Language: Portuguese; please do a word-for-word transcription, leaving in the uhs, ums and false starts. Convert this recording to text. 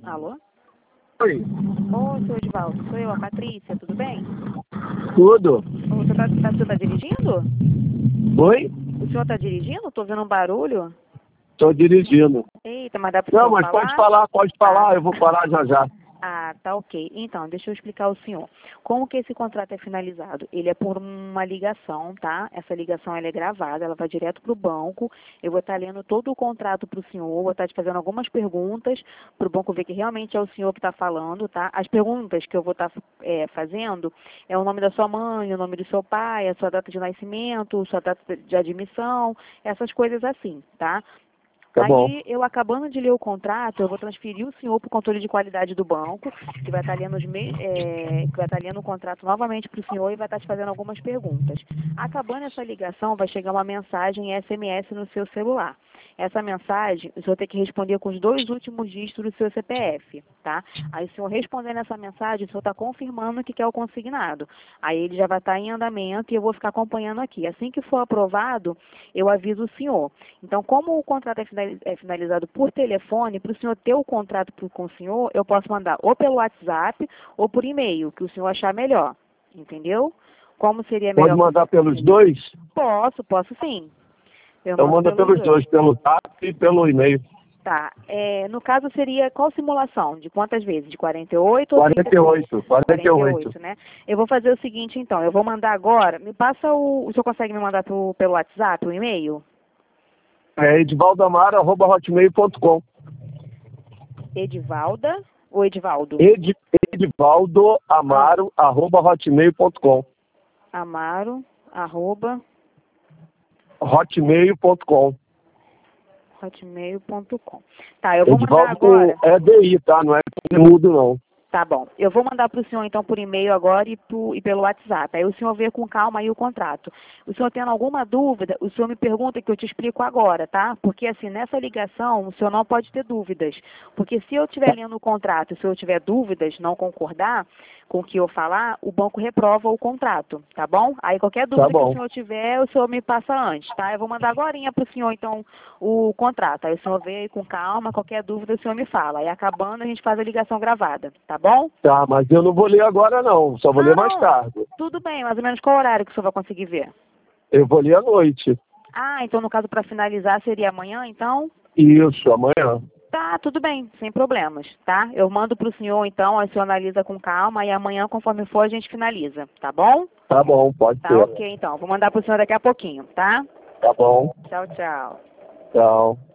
Alô? Oi. Ô, seu Edivaldo, sou eu, a Patrícia, tudo bem? Tudo. Ô, Você tá, tá, você tá dirigindo? Oi? O senhor tá dirigindo? Tô vendo um barulho. Tô dirigindo. Eita, mas dá pro Não, senhor mas falar? pode falar, pode falar, eu vou parar já já. Ah, tá ok. Então, deixa eu explicar ao senhor. Como que esse contrato é finalizado? Ele é por uma ligação, tá? Essa ligação ela é gravada, ela vai direto para o banco. Eu vou estar lendo todo o contrato para o senhor, vou estar te fazendo algumas perguntas para o banco ver que realmente é o senhor que está falando, tá? As perguntas que eu vou estar é, fazendo é o nome da sua mãe, o nome do seu pai, a sua data de nascimento, sua data de admissão, essas coisas assim, tá? Tá Aí, bom. eu acabando de ler o contrato, eu vou transferir o senhor para o controle de qualidade do banco, que vai estar lendo, os me é, que vai estar lendo o contrato novamente para o senhor e vai estar te fazendo algumas perguntas. Acabando essa ligação, vai chegar uma mensagem S M S no seu celular. Essa mensagem, o senhor tem que responder com os dois últimos dígitos do seu C P F, tá? Aí, o senhor respondendo essa mensagem, o senhor está confirmando que quer o consignado. Aí, ele já vai estar em andamento e eu vou ficar acompanhando aqui. Assim que for aprovado, eu aviso o senhor. Então, como o contrato é finalizado por telefone, para o senhor ter o contrato com o senhor, eu posso mandar ou pelo WhatsApp ou por e-mail, que o senhor achar melhor. Entendeu? Como seria Pode melhor? mandar pelos dois? Posso, posso sim. Eu Então mando manda pelos dois, pelo zap e pelo e-mail. Tá. É, no caso, seria qual simulação? De quantas vezes? De quarenta e oito ou quarenta e oito, quarenta e oito. né? Eu vou fazer o seguinte, então. Eu vou mandar agora. Me passa o... O senhor consegue me mandar pro, pelo WhatsApp, o e-mail? É edvaldamaro arroba hotmail ponto com. Edivalda ou Edivaldo? Ed, Edvaldo Amaro Ah. arroba hotmail ponto com. Amaro, arroba, hotmail ponto com. hotmail ponto com. Tá, eu vou mandar Edvaldo agora. é D I, tá? Não é mudo, não. Tá bom. Eu vou mandar para o senhor, então, por e-mail agora e, pro, e pelo WhatsApp. Aí o senhor vê com calma aí o contrato. O senhor tendo alguma dúvida, o senhor me pergunta que eu te explico agora, tá? Porque, assim, nessa ligação, o senhor não pode ter dúvidas. Porque se eu estiver lendo o contrato e se eu tiver dúvidas, não concordar com o que eu falar, o banco reprova o contrato, tá bom? Aí qualquer dúvida Tá que o bom. senhor tiver, o senhor me passa antes, tá? Eu vou mandar agorinha para o senhor, então, o contrato. Aí o senhor vê com calma, qualquer dúvida o senhor me fala. Aí acabando, a gente faz a ligação gravada, tá bom? Tá, mas eu não vou ler agora não, só vou ler mais Não, tarde. tudo bem, mais ou menos qual horário que o senhor vai conseguir ver? Eu vou ler à noite. Ah, então no caso para finalizar seria amanhã, então? Isso, amanhã. Tá, tudo bem, sem problemas, tá? Eu mando para o senhor, então, aí o senhor analisa com calma e amanhã, conforme for, a gente finaliza, tá bom? Tá bom, pode Tá ser. ok, então. Vou mandar para o senhor daqui a pouquinho, tá? Tá bom. Tchau, tchau. Tchau.